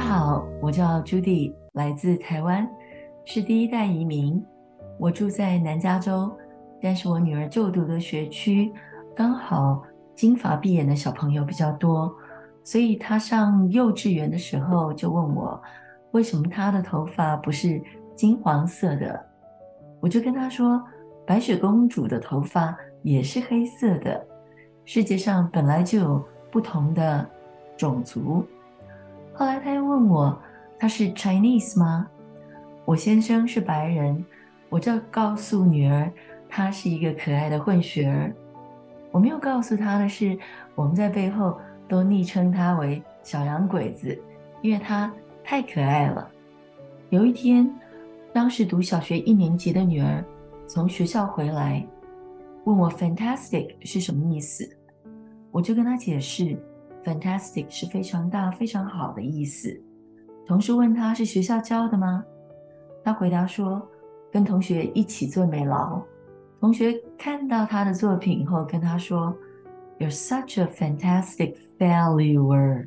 好，我叫 Judy，来自台湾，是第一代移民。我住在南加州，但是我女儿就读的学区刚好金发碧眼的小朋友比较多，所以她上幼稚园的时候就问我，为什么她的头发不是金黄色的？我就跟她说，白雪公主的头发也是黑色的。世界上本来就有不同的种族。后来他又问我，他是 Chinese 吗？我先生是白人，我就告诉女儿，他是一个可爱的混血儿。我没有告诉他的是，我们在背后都昵称他为小洋鬼子，因为他太可爱了。有一天，当时读小学1年级的女儿从学校回来，问我 fantastic 是什么意思，我就跟她解释 fantastic 是非常大非常好的意思。同时问她是学校教的吗？她回答说跟同学一起做美劳，同学看到她的作品后跟她说 You're such a fantastic failure。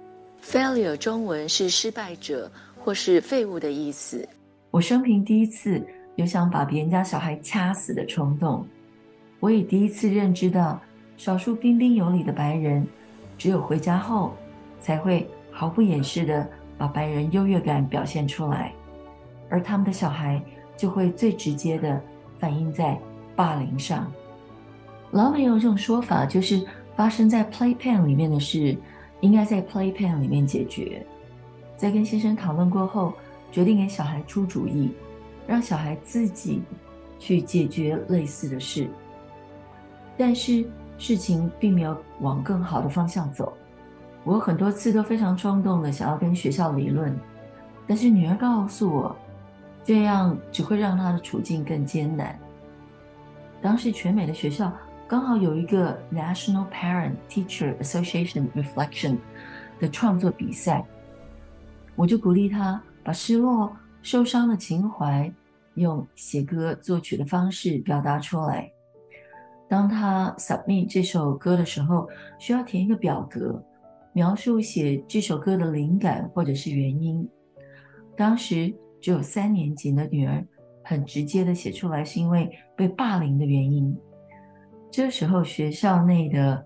Failure 中文是失败者或是废物的意思。 我生平第一次有想把别人家小孩掐死的冲动，我也第一次认知到少数彬彬有礼的白人只有回家后才会毫不掩饰地把白人优越感表现出来，而他们的小孩就会最直接地反映在霸凌上。老美有一种说法，就是发生在 playpen 里面的事应该在 playpen 里面解决。在跟先生讨论过后，决定给小孩出主意，让小孩自己去解决类似的事。但是事情并没有往更好的方向走。我很多次都非常冲动的想要跟学校理论，但是女儿告诉我，这样只会让她的处境更艰难。当时全美的学校刚好有一个 National Parent Teacher Association Reflection 的创作比赛，我就鼓励她把失落、受伤的情怀用写歌作曲的方式表达出来。当他 submit 这首歌的时候，需要填一个表格，描述写这首歌的灵感或者是原因。当时只有3年级的女儿很直接的写出来是因为被霸凌的原因。这时候学校内的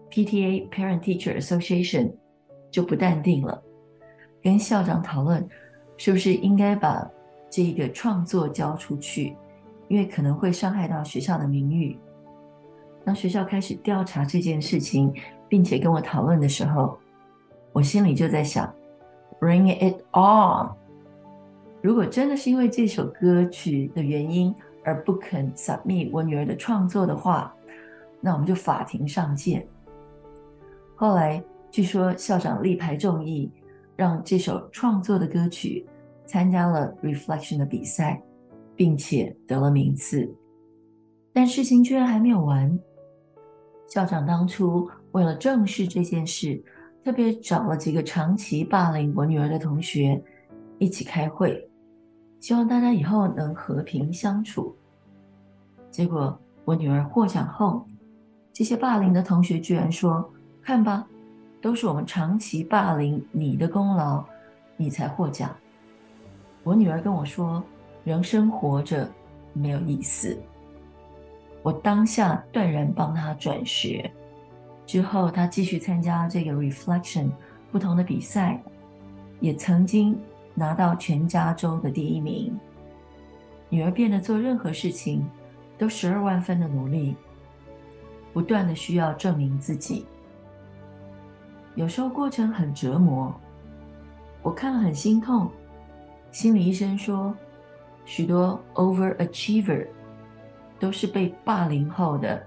PTA Parent Teacher Association 就不淡定了，跟校长讨论是不是应该把这个创作交出去，因为可能会伤害到学校的名誉。当学校开始调查这件事情，并且跟我讨论的时候，我心里就在想 Bring it on。 如果真的是因为这首歌曲的原因而不肯 submit 我女儿的创作的话，那我们就法庭上见。后来据说校长力排众议，让这首创作的歌曲参加了 Reflection 的比赛，并且得了名次。但事情居然还没有完。校长当初为了正视这件事，特别找了几个长期霸凌我女儿的同学一起开会，希望大家以后能和平相处。结果我女儿获奖后，这些霸凌的同学居然说，看吧，都是我们长期霸凌你的功劳，你才获奖。我女儿跟我说，人生活着没有意思。我当下断然帮她转学，之后她继续参加这个 Reflection 不同的比赛，也曾经拿到全加州的第1名。女儿变得做任何事情都12万分的努力，不断的需要证明自己。有时候过程很折磨，我看了很心痛。心理医生说，许多 overachiever 都是被霸凌后的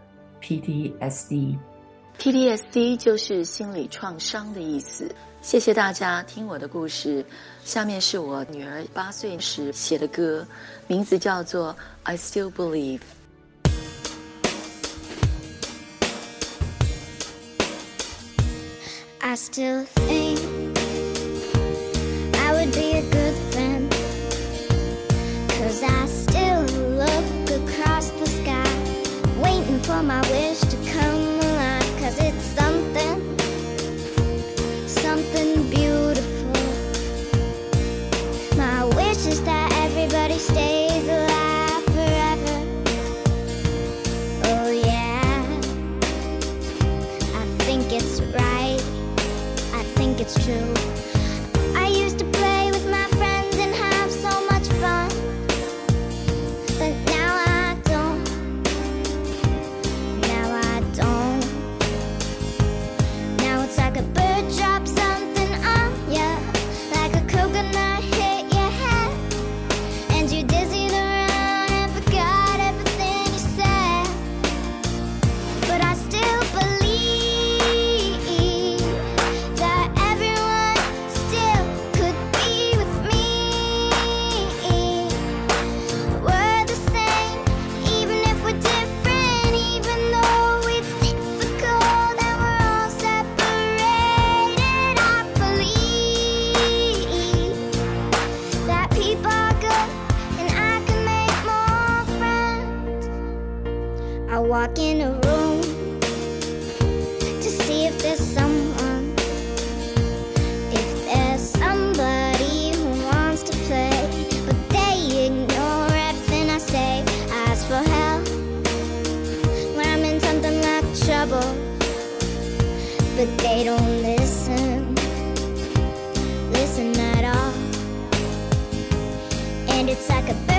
PTSD。 就是心理创伤的意思。谢谢大家听我的故事。下面是我女儿8岁时写的歌，名字叫做 I Still Believe。 I still think I would be a good friend, 'cause I still look across the sky, waiting for my wish to come alive, 'cause it's something beautiful it's true. I used to play with my friends and have so much fun, but now I don't. Now I don't. Now it's like a bird drops something on ya, like a coconut hit your head, and you dizzied around and forgot everything you said. But I still believe that everyone still could be with me. We're the same, even if we're different, even though it's difficult and we're all separated. I believe that people are good and I can make more friends. I walk in a room to see if there's someone, if there's somebody who wants to play, but they ignore everything I say. I ask for help when I'm in something like trouble, but they don't listen at all. And it's like a bird